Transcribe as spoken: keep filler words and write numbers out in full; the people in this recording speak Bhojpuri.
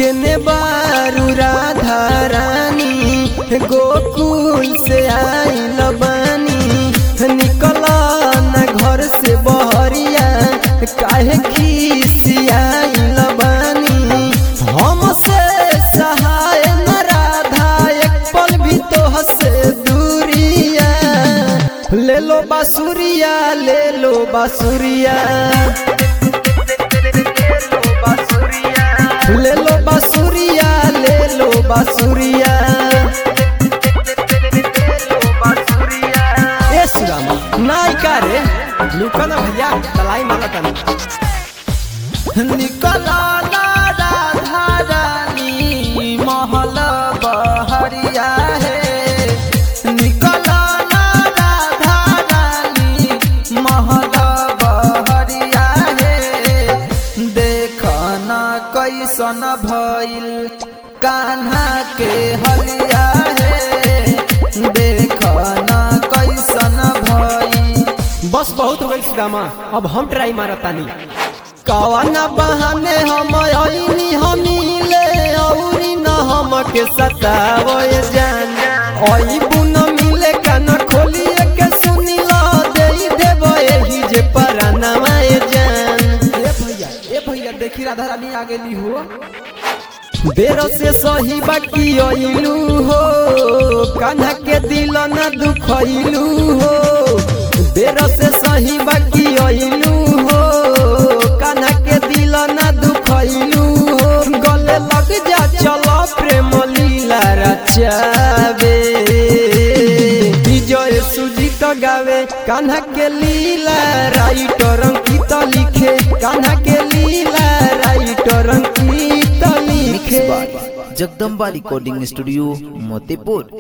केने बारू राधा रानी गोकुल से आइल बानी निकला न घर से बहरिया काहे खिसियाइल बानी हमसे सहाय न राधा एक पल भी तो हसे दूरिया ले लो बासुरिया ले लो बासुरिया ले लो बासुरिया ले लो बासुरिया ए सुदामा नाई का रे लुका ना भैया तलाई मारा तनी निकला ना राधा रानी महल बहरिया है निकला ना राधा रानी महल बहरिया है देखना कैसन भइल कान्हा के हलिया है देखना कैसन भइल। बस बहुत हो गई सुदामा अब हम ट्राई मारतानी कवना बहाने हम आईनी हमीले औरी न हमके सतावे जान ओई बुन मिले कान खोलिए के सुनिला देई देबो एही जे परानावा जान। ए भैया ए भैया देखी राधा रानी आ गेली हो बेरो से सही बाकी आइलू हो कान्हा के दिल न दुखइलू हो बेरो से सही बाकी आइलू हो कान्हा के दिल न दुखइलू हो गले लग जा चलो प्रेम लीला रचावे विजय सुजीत गावे कान्हा के लीला राइटर अंकित लिखे कान्हा के लीला राइटर अंकित लिखे। Jagdamba recording studio Motipur.